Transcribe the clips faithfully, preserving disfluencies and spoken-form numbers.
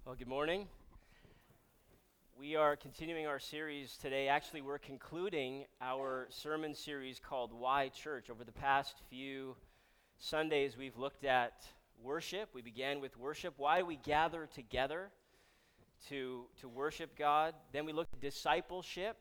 Well, good morning. We are continuing our series today. Actually, we're concluding our sermon series called Why Church. Over the past few Sundays, we've looked at worship. We began with worship, why we gather together to, to worship God. Then we looked at discipleship,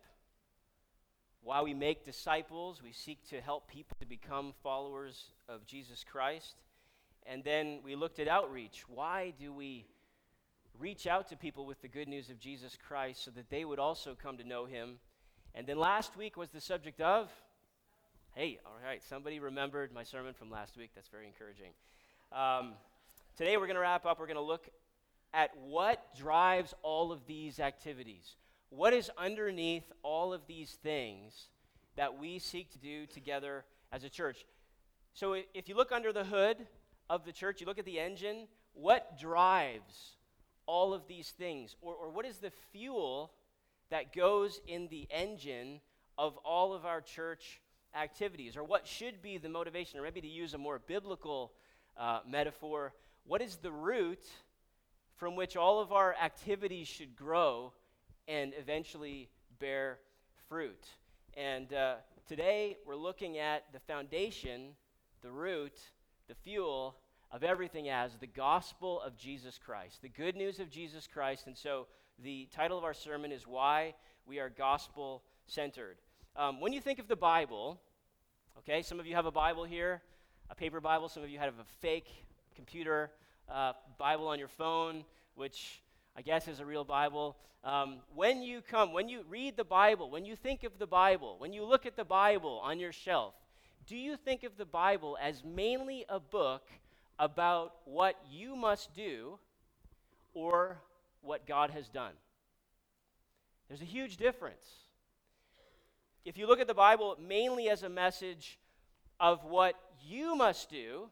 why we make disciples. We seek to help people to become followers of Jesus Christ. And then we looked at outreach. Why do we reach out to people with the good news of Jesus Christ so that they would also come to know him? And then last week was the subject of, hey, all right, somebody remembered my sermon from last week. That's very encouraging. Um, today we're going to wrap up. We're going to look at what drives all of these activities. What is underneath all of these things that we seek to do together as a church? So if you look under the hood of the church, you look at the engine, what drives all of these things? Or, or what is the fuel that goes in the engine of all of our church activities? Or what should be the motivation? Or maybe to use a more biblical uh, metaphor, what is the root from which all of our activities should grow and eventually bear fruit? And uh, today we're looking at the foundation, the root, the fuel of everything as the gospel of Jesus Christ, the good news of Jesus Christ. And so the title of our sermon is Why We Are Gospel-Centered. Um, when you think of the Bible, okay, some of you have a Bible here, a paper Bible. Some of you have a fake computer uh, Bible on your phone, which I guess is a real Bible. Um, when you come, when you read the Bible, when you think of the Bible, when you look at the Bible on your shelf, do you think of the Bible as mainly a book about what you must do or what God has done? There's a huge difference. If you look at the Bible mainly as a message of what you must do,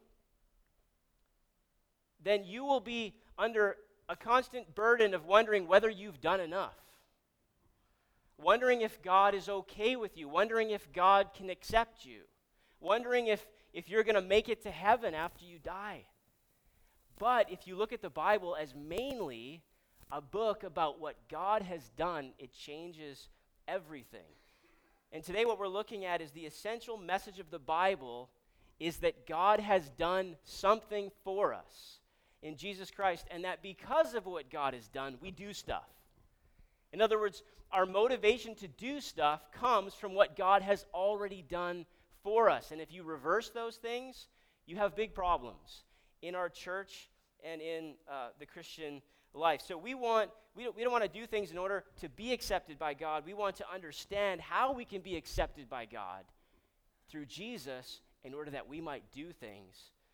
then you will be under a constant burden of wondering whether you've done enough, wondering if God is okay with you, wondering if God can accept you, wondering if if you're going to make it to heaven after you die. But if you look at the Bible as mainly a book about what God has done, it changes everything. And today what we're looking at is the essential message of the Bible is that God has done something for us in Jesus Christ, and that because of what God has done, we do stuff. In other words, our motivation to do stuff comes from what God has already done for us. And if you reverse those things, you have big problems in our church and in uh, the Christian life. So we want we don't, we don't want to do things in order to be accepted by God. We want to understand how we can be accepted by God through Jesus in order that we might do things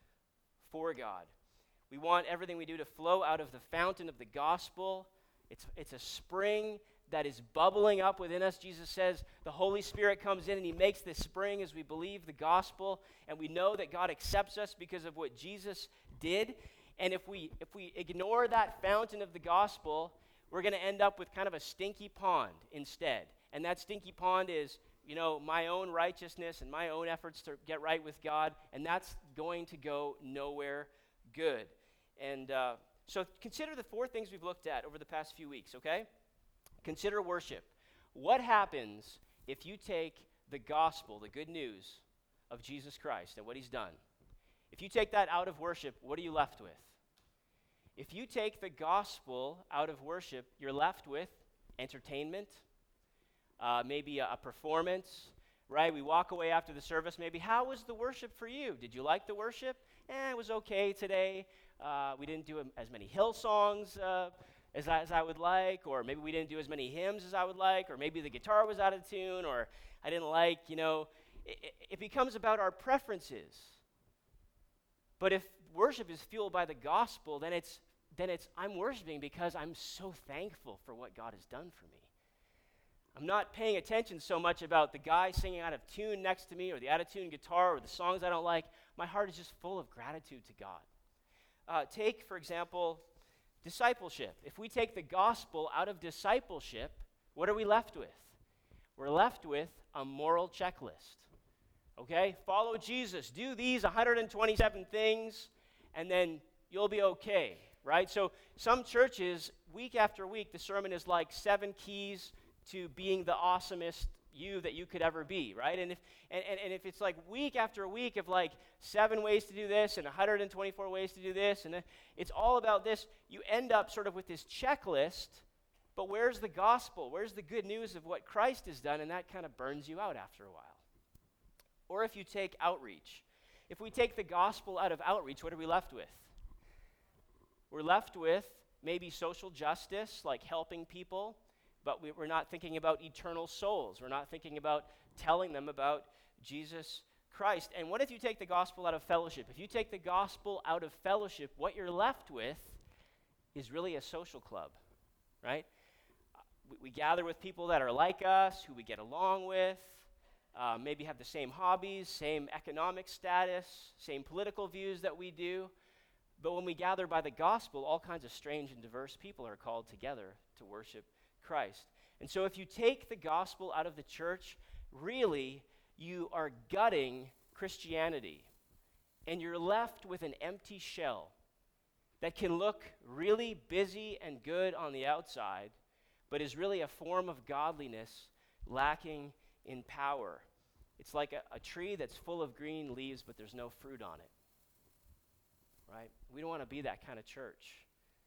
for God. We want everything we do to flow out of the fountain of the gospel. It's it's a spring that is bubbling up within us. Jesus says the Holy Spirit comes in and he makes this spring as we believe the gospel, and we know that God accepts us because of what Jesus did. And if we if we ignore that fountain of the gospel, we're going to end up with kind of a stinky pond instead. And that stinky pond is, you know, my own righteousness and my own efforts to get right with God, and that's going to go nowhere good. And uh, so consider the four things we've looked at over the past few weeks, okay? Consider worship. What happens if you take the gospel, the good news of Jesus Christ and what he's done? If you take that out of worship, what are you left with? If you take the gospel out of worship, you're left with entertainment, uh, maybe a, a performance, right? We walk away after the service, maybe, how was the worship for you? Did you like the worship? Eh, it was okay today. Uh, we didn't do as many hill songs uh, As I, as I would like, or maybe we didn't do as many hymns as I would like, or maybe the guitar was out of tune, or I didn't like, you know, it, it becomes about our preferences. But if worship is fueled by the gospel, then it's then it's I'm worshiping because I'm so thankful for what God has done for me. I'm not paying attention so much about the guy singing out of tune next to me, or the out of tune guitar, or the songs I don't like. My heart is just full of gratitude to God. Uh, take, for example, discipleship. If we take the gospel out of discipleship, what are we left with? We're left with a moral checklist. Okay? Follow Jesus. Do these one hundred twenty-seven things, and then you'll be okay. right? So some churches, week after week, the sermon is like seven keys to being the awesomest you that you could ever be, right? And if and, and, and if it's like week after week of like seven ways to do this and one hundred twenty-four ways to do this, and it's all about this, you end up sort of with this checklist, but where's the gospel? Where's the good news of what Christ has done? And that kind of burns you out after a while. Or if you take outreach. If we take the gospel out of outreach, what are we left with? We're left with maybe social justice, like helping people, but we, we're not thinking about eternal souls. We're not thinking about telling them about Jesus Christ. And what if you take the gospel out of fellowship? If you take the gospel out of fellowship, what you're left with is really a social club, right? We, we gather with people that are like us, who we get along with, uh, maybe have the same hobbies, same economic status, same political views that we do. But when we gather by the gospel, all kinds of strange and diverse people are called together to worship Christ. And so if you take the gospel out of the church, really, you are gutting Christianity. And you're left with an empty shell that can look really busy and good on the outside, but is really a form of godliness lacking in power. It's like a, a tree that's full of green leaves, but there's no fruit on it. Right? We don't want to be that kind of church.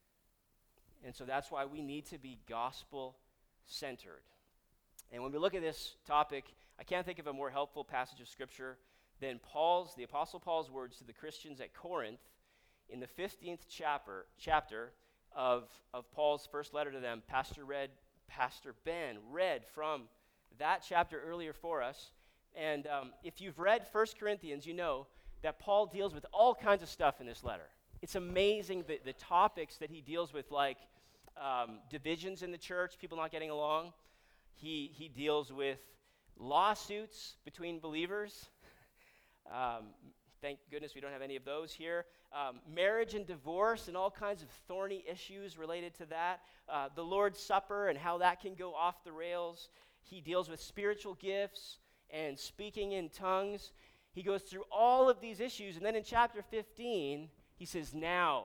And so that's why we need to be gospel-centered. And when we look at this topic, I can't think of a more helpful passage of Scripture than Paul's, the Apostle Paul's words to the Christians at Corinth in the fifteenth chapter, chapter of, of Paul's first letter to them. Pastor read, Pastor Ben read from that chapter earlier for us. And um, if you've read First Corinthians, you know that Paul deals with all kinds of stuff in this letter. It's amazing the, the topics that he deals with, like um, divisions in the church, people not getting along. He, he deals with lawsuits between believers. Um, thank goodness we don't have any of those here. Um, marriage and divorce and all kinds of thorny issues related to that. Uh, the Lord's Supper and how that can go off the rails. He deals with spiritual gifts and speaking in tongues. He goes through all of these issues, and then in chapter fifteen, he says, now,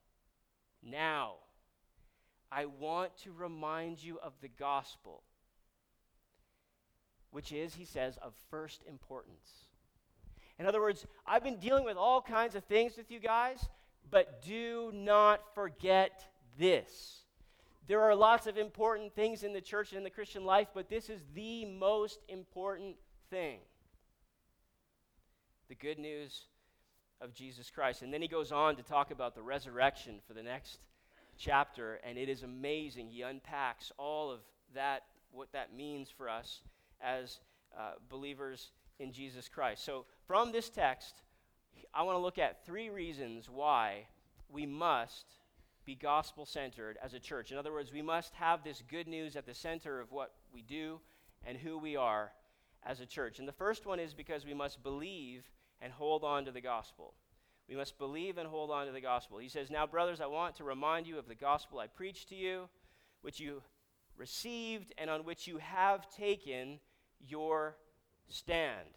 now, I want to remind you of the gospel, which is, he says, of first importance. In other words, I've been dealing with all kinds of things with you guys, but do not forget this. There are lots of important things in the church and in the Christian life, but this is the most important thing. The good news of Jesus Christ. And then he goes on to talk about the resurrection for the next chapter, and it is amazing. He unpacks all of that, what that means for us as uh, believers in Jesus Christ. So from this text, I want to look at three reasons why we must be gospel-centered as a church. In other words, we must have this good news at the center of what we do and who we are as a church. And the first one is because we must believe and hold on to the gospel. We must believe and hold on to the gospel. He says, now, brothers, I want to remind you of the gospel I preached to you, which you received and on which you have taken your stand.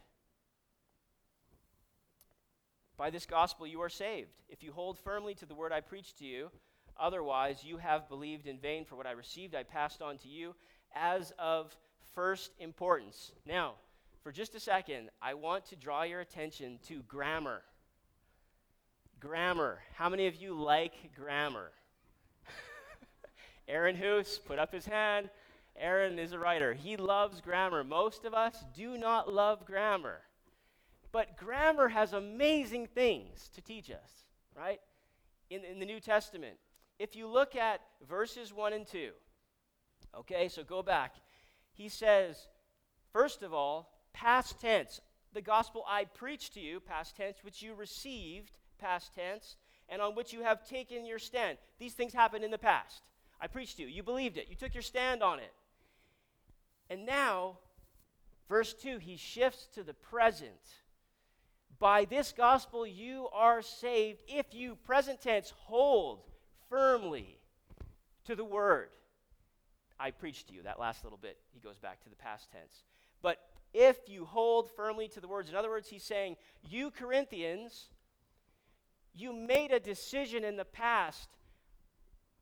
By this gospel you are saved, if you hold firmly to the word I preached to you. Otherwise, you have believed in vain, for what I received I passed on to you as of first importance. Now, for just a second, I want to draw your attention to grammar. Grammar. How many of you like grammar? Aaron Hoos, put up his hand. Aaron is a writer. He loves grammar. Most of us do not love grammar. But grammar has amazing things to teach us, right? In, in the New Testament. If you look at verses one and two, okay, so go back. He says, first of all, past tense, the gospel I preached to you, past tense, which you received, past tense, and on which you have taken your stand. These things happened in the past. I preached to you. You believed it. You took your stand on it. And now, verse two, he shifts to the present. By this gospel you are saved if you, present tense, hold firmly to the word I preached to you. That last little bit, he goes back to the past tense. But if you hold firmly to the words, in other words, he's saying, you Corinthians, you made a decision in the past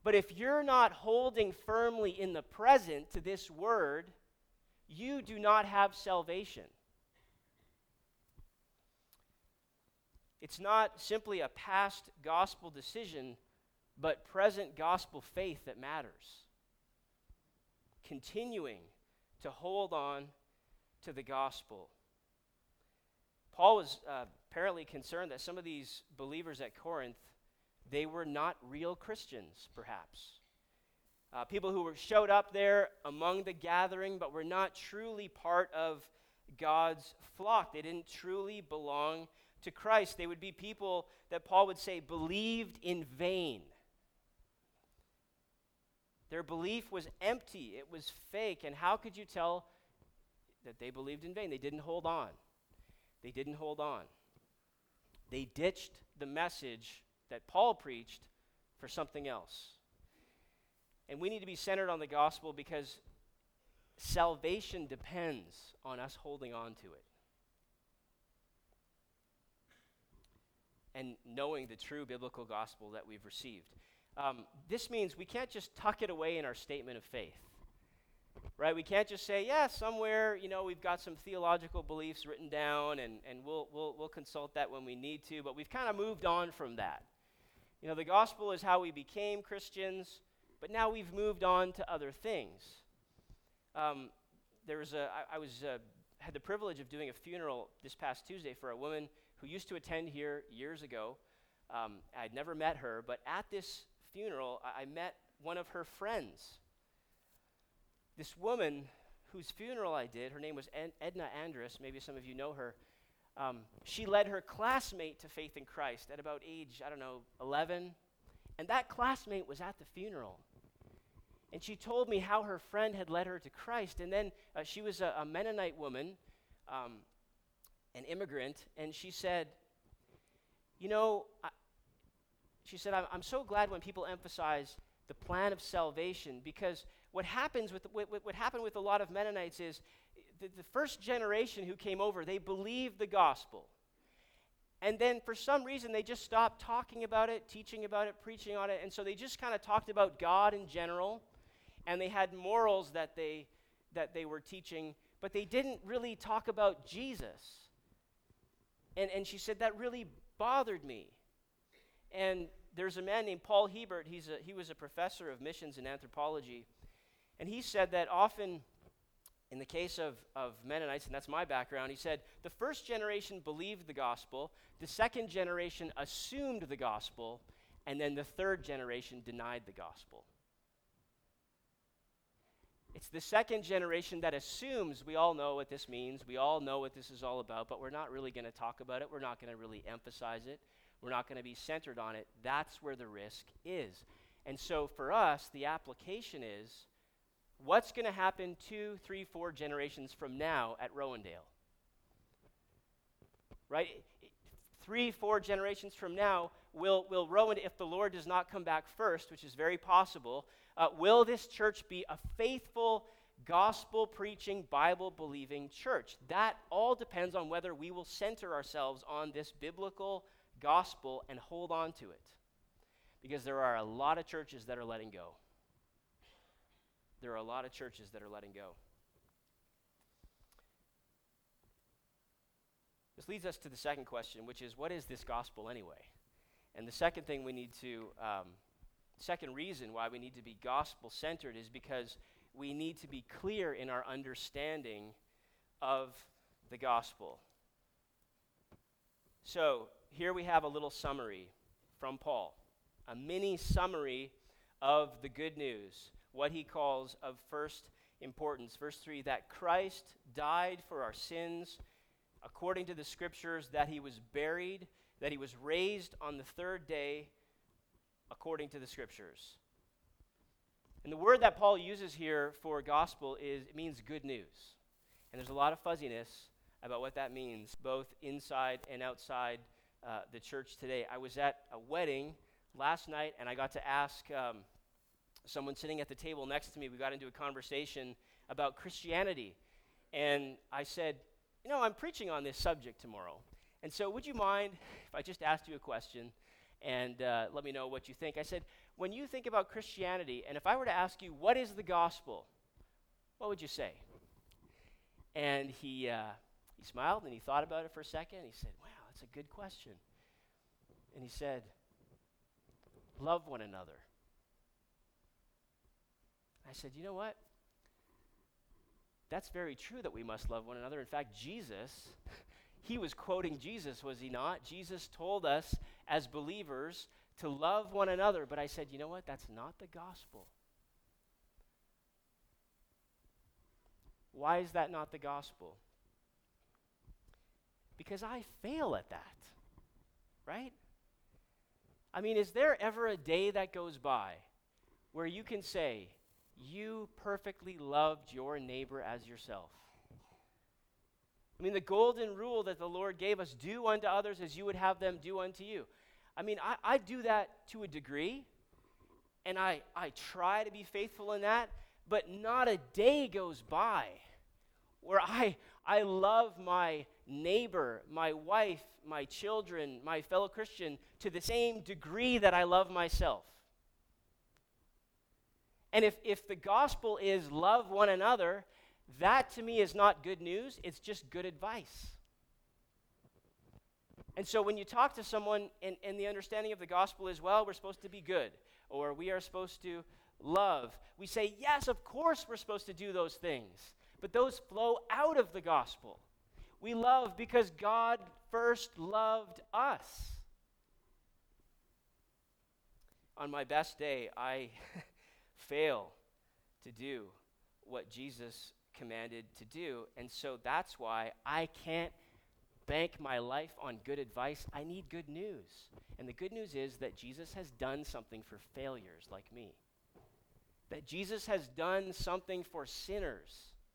But if you're not holding firmly in the present to this word, you do not have salvation. It's not simply a past gospel decision, but present gospel faith that matters. Continuing to hold on to the gospel. Paul was uh, apparently concerned that some of these believers at Corinth, they were not real Christians, perhaps. Uh, people who were showed up there among the gathering, but were not truly part of God's flock. They didn't truly belong to Christ. They would be people that Paul would say believed in vain. Their belief was empty. It was fake. And how could you tell that they believed in vain? They didn't hold on. They didn't hold on. They ditched the message that Paul preached for something else. And we need to be centered on the gospel because salvation depends on us holding on to it. And knowing the true biblical gospel that we've received. Um, this means we can't just tuck it away in our statement of faith, right? We can't just say, yeah, somewhere, you know, we've got some theological beliefs written down, and, and we'll, we'll, we'll consult that when we need to, but we've kind of moved on from that. You know, the gospel is how we became Christians, but now we've moved on to other things. Um, there was a, I, I was, uh, had the privilege of doing a funeral this past Tuesday for a woman who used to attend here years ago. Um, I'd never met her, but at this funeral, I, I met one of her friends. This woman whose funeral I did, her name was Ed- Edna Andrus, maybe some of you know her. Um, she led her classmate to faith in Christ at about age, I don't know, eleven. And that classmate was at the funeral. And she told me how her friend had led her to Christ. And then uh, she was a, a Mennonite woman, um, an immigrant, and she said, you know, I, she said, I'm, I'm so glad when people emphasize the plan of salvation, because what happens with, what, what happened with a lot of Mennonites is the, the first generation who came over, they believed the gospel. And then for some reason, they just stopped talking about it, teaching about it, preaching on it, and so they just kind of talked about God in general, and they had morals that they, that they were teaching, but they didn't really talk about Jesus. And, and she said, that really bothered me. And there's a man named Paul Hebert. He's a, he was a professor of missions and anthropology. And he said that often, in the case of, of Mennonites, and that's my background, he said, the first generation believed the gospel, the second generation assumed the gospel, and then the third generation denied the gospel. It's the second generation that assumes we all know what this means, we all know what this is all about, but we're not really going to talk about it, we're not going to really emphasize it, we're not going to be centered on it. That's where the risk is. And so for us, the application is, what's going to happen two, three, four generations from now at Rowendale? Right? Three, four generations from now, will, will Rowendale, if the Lord does not come back first, which is very possible, uh, will this church be a faithful, gospel-preaching, Bible-believing church? That all depends on whether we will center ourselves on this biblical gospel and hold on to it. Because there are a lot of churches that are letting go. There are a lot of churches that are letting go. This leads us to the second question, which is, what is this gospel anyway? And the second thing we need to, um, second reason why we need to be gospel-centered is because we need to be clear in our understanding of the gospel. So here we have a little summary from Paul, a mini summary of the good news, what he calls of first importance. Verse three, that Christ died for our sins according to the scriptures, that he was buried, that he was raised on the third day according to the scriptures. And the word that Paul uses here for gospel is, it means good news. And there's a lot of fuzziness about what that means, both inside and outside uh, the church today. I was at a wedding last night, and I got to ask um, someone sitting at the table next to me, we got into a conversation about Christianity. And I said, you know, I'm preaching on this subject tomorrow. And so would you mind if I just asked you a question? and uh, let me know what you think. I said, when you think about Christianity, and if I were to ask you, what is the gospel? What would you say? And he uh, he smiled, and he thought about it for a second, and he said, wow, that's a good question. And he said, love one another. I said, you know what? That's very true that we must love one another. In fact, Jesus, he was quoting Jesus, was he not? Jesus told us as believers to love one another. But I said, you know what? That's not the gospel. Why is that not the gospel? Because I fail at that, right? I mean, is there ever a day that goes by where you can say, you perfectly loved your neighbor as yourself? I mean, the golden rule that the Lord gave us, do unto others as you would have them do unto you. I mean, I, I do that to a degree, and I, I try to be faithful in that, but not a day goes by where I, I love my neighbor, my wife, my children, my fellow Christian to the same degree that I love myself. And if, if the gospel is love one another, that to me is not good news, it's just good advice. And so when you talk to someone and, and the understanding of the gospel is, well, we're supposed to be good, or we are supposed to love, we say, yes, of course we're supposed to do those things, but those flow out of the gospel. We love because God first loved us. On my best day, I fail to do what Jesus commanded to do, and so that's why I can't bank my life on good advice. I need good news. And the good news is that Jesus has done something for failures like me. That Jesus has done something for sinners.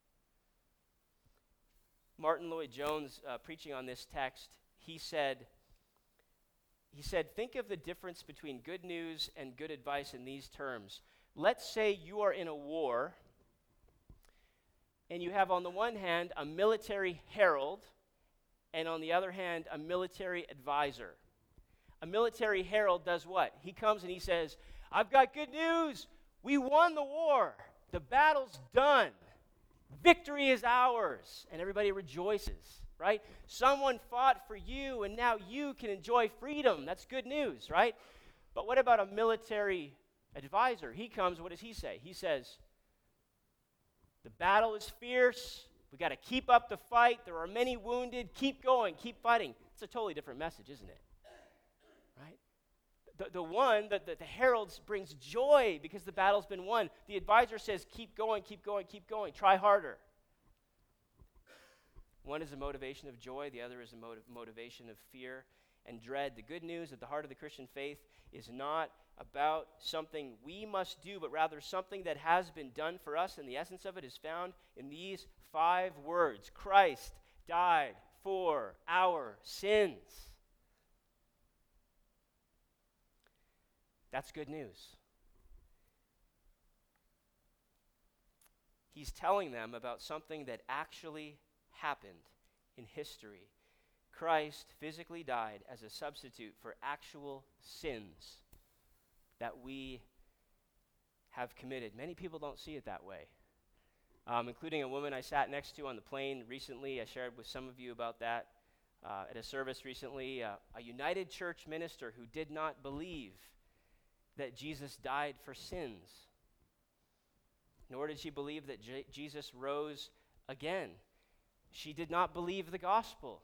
Martin Lloyd-Jones, uh, preaching on this text, he said, he said, think of the difference between good news and good advice in these terms. Let's say you are in a war, and you have on the one hand a military herald, and on the other hand, a military advisor. A military herald does what? He comes and he says, I've got good news. We won the war. The battle's done. Victory is ours. And everybody rejoices, right? Someone fought for you, and now you can enjoy freedom. That's good news, right? But what about a military advisor? He comes, what does he say? He says, the battle is fierce. We got to keep up the fight. There are many wounded. Keep going. Keep fighting. It's a totally different message, isn't it? Right? The, the one, that the, the herald brings joy because the battle's been won. The advisor says, keep going, keep going, keep going. Try harder. One is a motivation of joy. The other is a motiv- motivation of fear and dread. The good news at the heart of the Christian faith is not about something we must do, but rather something that has been done for us, and the essence of it is found in these five words. Christ died for our sins. That's good news. He's telling them about something that actually happened in history. Christ physically died as a substitute for actual sins that we have committed. Many people don't see it that way, um, including a woman I sat next to on the plane recently. I shared with some of you about that uh, at a service recently. Uh, a United Church minister who did not believe that Jesus died for sins, nor did she believe that J- Jesus rose again. She did not believe the gospel.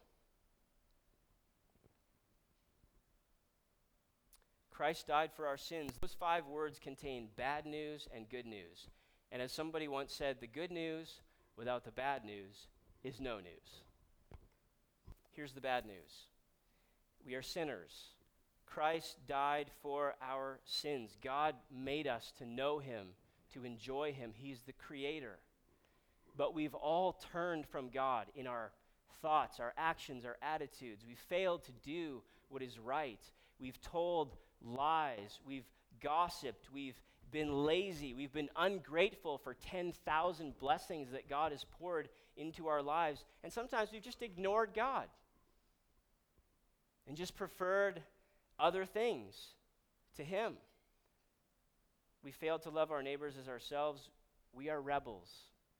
Christ died for our sins. Those five words contain bad news and good news. And as somebody once said, the good news without the bad news is no news. Here's the bad news. We are sinners. Christ died for our sins. God made us to know him, to enjoy him. He's the creator. But we've all turned from God in our thoughts, our actions, our attitudes. We've failed to do what is right. We've told lies. We've gossiped. We've been lazy. We've been ungrateful for ten thousand blessings that God has poured into our lives. And sometimes we've just ignored God and just preferred other things to him. We fail to love our neighbors as ourselves. We are rebels.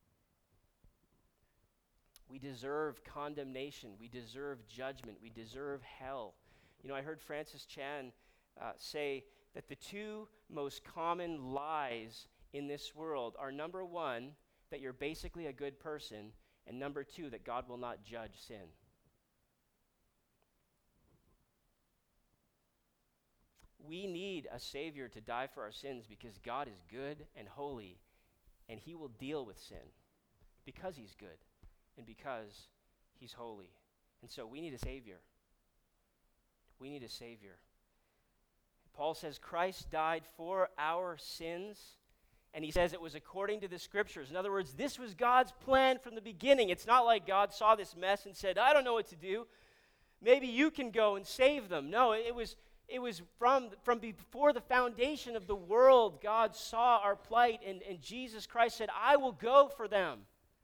We deserve condemnation. We deserve judgment. We deserve hell. You know, I heard Francis Chan uh, say that the two most common lies in this world are, number one, that you're basically a good person, and number two, that God will not judge sin. We need a Savior to die for our sins because God is good and holy, and he will deal with sin because he's good and because he's holy. And so we need a Savior. We need a Savior. Paul says Christ died for our sins, and he says it was according to the Scriptures. In other words, this was God's plan from the beginning. It's not like God saw this mess and said, I don't know what to do. Maybe you can go and save them. No, it was it was from, from before the foundation of the world, God saw our plight, and, and Jesus Christ said, I will go for them.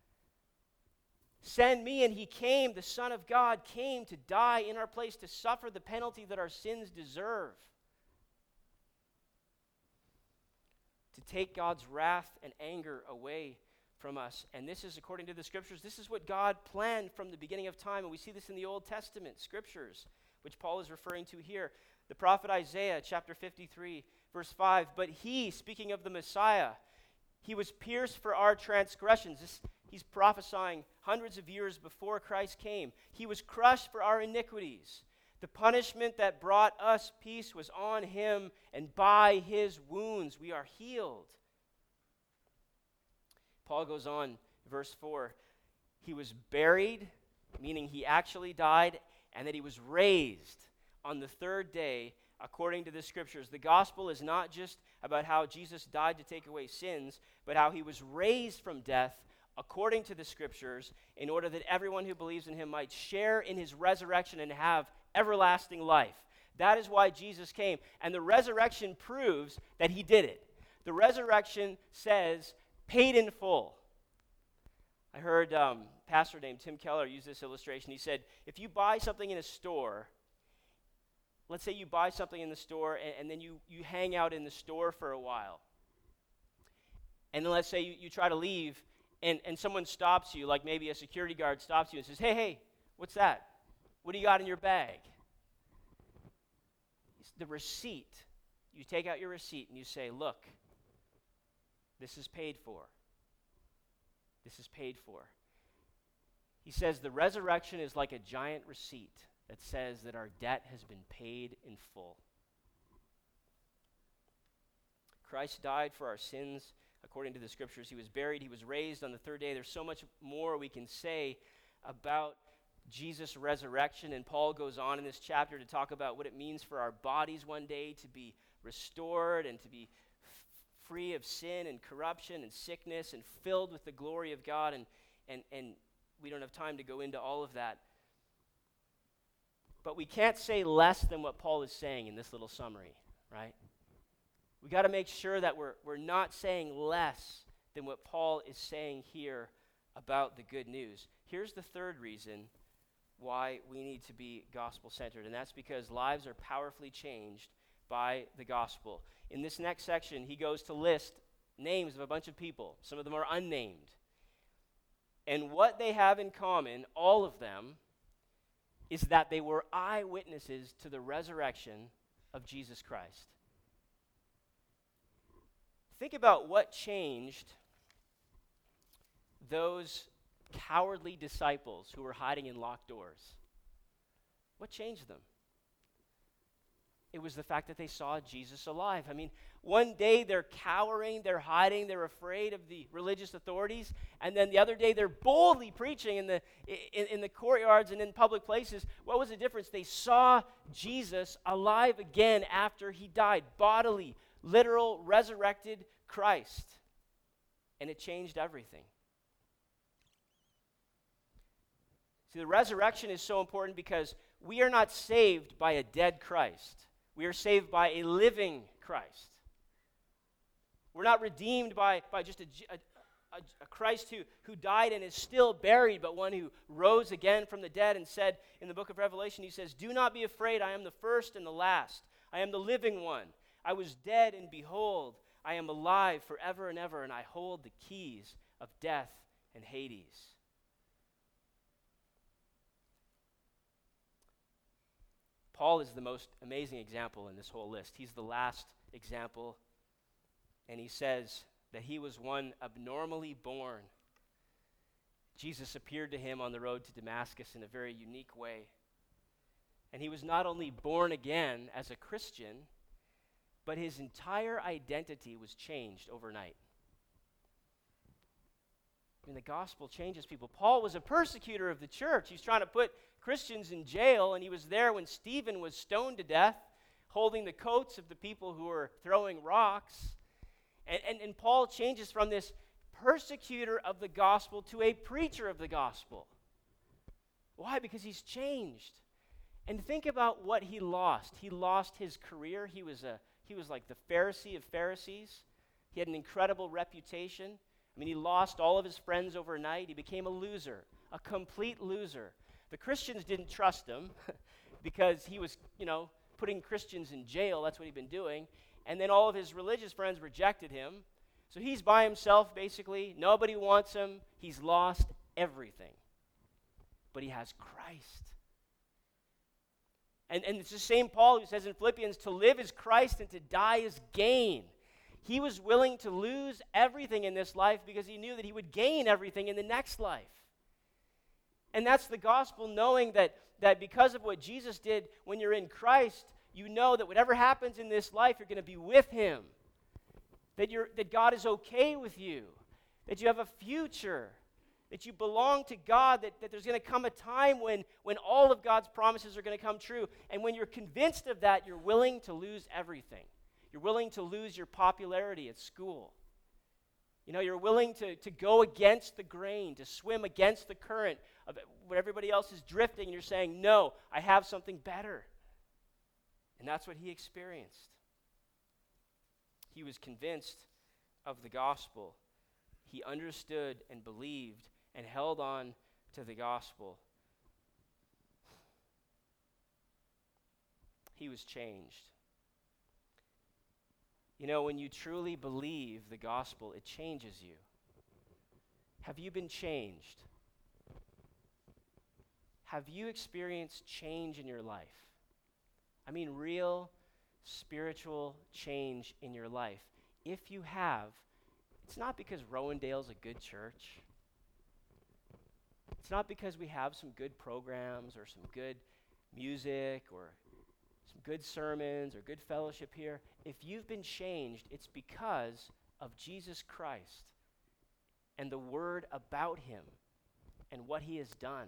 Send me, and he came, the Son of God came to die in our place, to suffer the penalty that our sins deserve. To take God's wrath and anger away from us. And this is according to the Scriptures. This is what God planned from the beginning of time. And we see this in the Old Testament Scriptures, which Paul is referring to here. The prophet Isaiah, chapter fifty-three, verse five, but he, speaking of the Messiah, he was pierced for our transgressions. This, he's prophesying hundreds of years before Christ came. He was crushed for our iniquities. The punishment that brought us peace was on him, and by his wounds we are healed. Paul goes on, verse four, he was buried, meaning he actually died, and that he was raised on the third day, according to the Scriptures. The gospel is not just about how Jesus died to take away sins, but how he was raised from death according to the Scriptures, in order that everyone who believes in him might share in his resurrection and have everlasting life. That is why Jesus came. And the resurrection proves that he did it. The resurrection says, paid in full. I heard um, a pastor named Tim Keller use this illustration. He said, if you buy something in a store, let's say you buy something in the store, and, and then you, you hang out in the store for a while. And then let's say you, you try to leave, and, and someone stops you, like maybe a security guard stops you and says, hey, hey, what's that? What do you got in your bag? It's the receipt. You take out your receipt and you say, look, this is paid for. This is paid for. He says the resurrection is like a giant receipt that says that our debt has been paid in full. Christ died for our sins according to the Scriptures. He was buried. He was raised on the third day. There's so much more we can say about Jesus' resurrection, and Paul goes on in this chapter to talk about what it means for our bodies one day to be restored and to be f- free of sin and corruption and sickness and filled with the glory of God, and, and, and we don't have time to go into all of that. But we can't say less than what Paul is saying in this little summary, right? We got to make sure that we're, we're not saying less than what Paul is saying here about the good news. Here's the third reason why we need to be gospel-centered, and that's because lives are powerfully changed by the gospel. In this next section, he goes to list names of a bunch of people. Some of them are unnamed. And what they have in common, all of them, is that they were eyewitnesses to the resurrection of Jesus Christ. Think about what changed those cowardly disciples who were hiding in locked doors. What changed them? It was the fact that they saw Jesus alive. I mean, one day they're cowering, they're hiding, they're afraid of the religious authorities, and then the other day they're boldly preaching in the in, in the courtyards and in public places. What was the difference? They saw Jesus alive again after he died, bodily, literal, resurrected Christ, and it changed everything. See, the resurrection is so important because we are not saved by a dead Christ. We are saved by a living Christ. We're not redeemed by, by just a, a, a, a Christ who, who died and is still buried, but one who rose again from the dead and said in the book of Revelation, he says, "Do not be afraid, I am the first and the last. I am the living one. I was dead, and behold, I am alive forever and ever, and I hold the keys of death and Hades." Paul is the most amazing example in this whole list. He's the last example, and he says that he was one abnormally born. Jesus appeared to him on the road to Damascus in a very unique way. And he was not only born again as a Christian, but his entire identity was changed overnight. I mean, the gospel changes people. Paul was a persecutor of the church. He's trying to put Christians in jail, and he was there when Stephen was stoned to death, holding the coats of the people who were throwing rocks. And, and, and Paul changes from this persecutor of the gospel to a preacher of the gospel. Why? Because he's changed. And think about what he lost. He lost his career. He was a he was like the Pharisee of Pharisees. He had an incredible reputation. I mean, he lost all of his friends overnight. He became a loser, a complete loser. The Christians didn't trust him because he was, you know, putting Christians in jail. That's what he'd been doing. And then all of his religious friends rejected him. So he's by himself, basically. Nobody wants him. He's lost everything. But he has Christ. And, and it's the same Paul who says in Philippians, to live is Christ and to die is gain. He was willing to lose everything in this life because he knew that he would gain everything in the next life. And that's the gospel, knowing that, that because of what Jesus did, when you're in Christ, you know that whatever happens in this life, you're going to be with him. That, you're, that God is okay with you. That you have a future. That you belong to God. That, that there's going to come a time when, when all of God's promises are going to come true. And when you're convinced of that, you're willing to lose everything. You're willing to lose your popularity at school. You know, you're willing to, to go against the grain, to swim against the current of what everybody else is drifting, and you're saying, no, I have something better. And that's what he experienced. He was convinced of the gospel. He understood and believed and held on to the gospel. He was changed. You know, when you truly believe the gospel, it changes you. Have you been changed? Have you experienced change in your life? I mean, real spiritual change in your life. If you have, it's not because Rowendale's a good church. It's not because we have some good programs or some good music or some good sermons or good fellowship here. If you've been changed, it's because of Jesus Christ and the word about him and what he has done.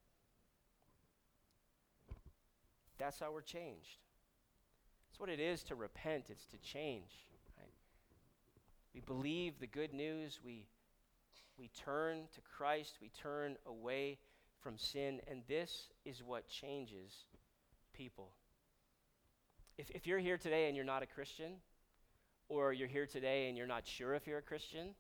That's how we're changed. That's what it is to repent. It's to change. Right? We believe the good news. We, we turn to Christ. We turn away from sin. And this is what changes people. If, if you're here today and you're not a Christian, or you're here today and you're not sure if you're a Christian,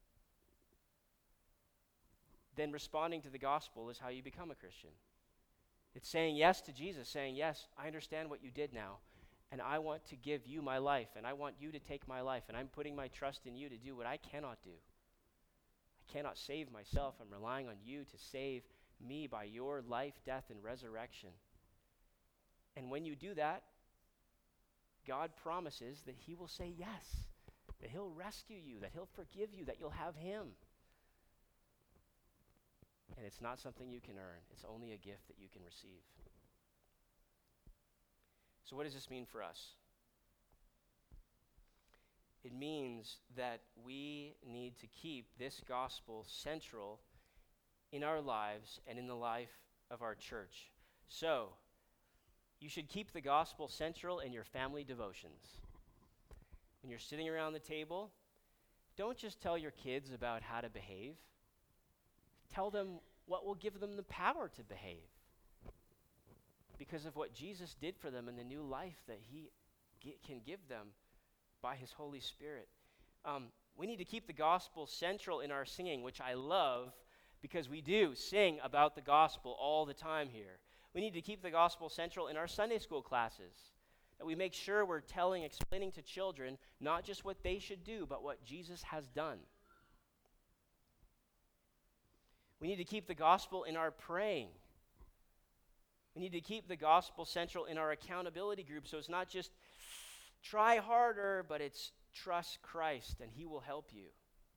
then responding to the gospel is how you become a Christian. It's saying yes to Jesus, saying, yes, I understand what you did now, and I want to give you my life, and I want you to take my life, and I'm putting my trust in you to do what I cannot do. I cannot save myself. I'm relying on you to save me by your life, death, and resurrection. And when you do that, God promises that he will say yes, that he'll rescue you, that he'll forgive you, that you'll have him. And it's not something you can earn. It's only a gift that you can receive. So what does this mean for us? It means that we need to keep this gospel central in our lives and in the life of our church. So, you should keep the gospel central in your family devotions. When you're sitting around the table, don't just tell your kids about how to behave. Tell them what will give them the power to behave because of what Jesus did for them and the new life that he g- can give them by his Holy Spirit. Um, We need to keep the gospel central in our singing, which I love because we do sing about the gospel all the time here. We need to keep the gospel central in our Sunday school classes, that we make sure we're telling, explaining to children not just what they should do, but what Jesus has done. We need to keep the gospel in our praying. We need to keep the gospel central in our accountability group, so it's not just try harder, but it's trust Christ and he will help you.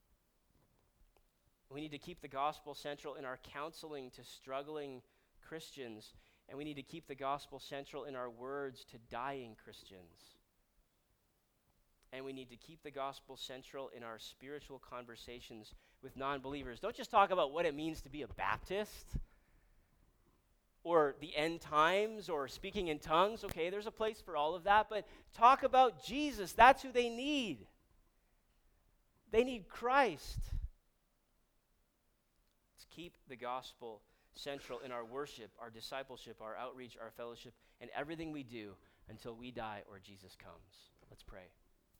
We need to keep the gospel central in our counseling to struggling Christians, and we need to keep the gospel central in our words to dying Christians. And we need to keep the gospel central in our spiritual conversations with non-believers. Don't just talk about what it means to be a Baptist or the end times or speaking in tongues. Okay, there's a place for all of that, but talk about Jesus. That's who they need. They need Christ. Let's keep the gospel central in our worship, our discipleship, our outreach, our fellowship, and everything we do until we die or Jesus comes. Let's pray.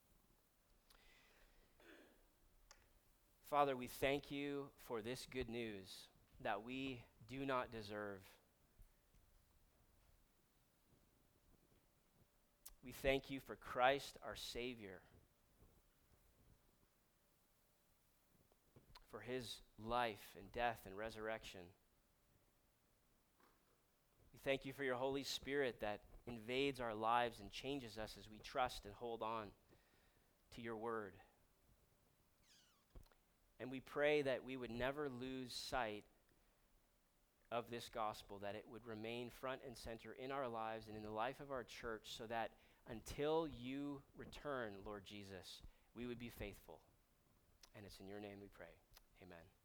Father, we thank you for this good news that we do not deserve. We thank you for Christ, our Savior, for his life and death and resurrection. We thank you for your Holy Spirit that invades our lives and changes us as we trust and hold on to your word. And we pray that we would never lose sight of this gospel, that it would remain front and center in our lives and in the life of our church, so that until you return, Lord Jesus, we would be faithful. And it's in your name we pray. Amen.